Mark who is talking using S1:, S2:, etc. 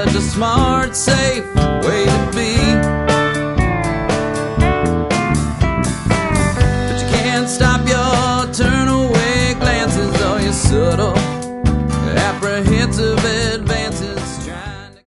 S1: such a smart, safe way to be. But you can't stop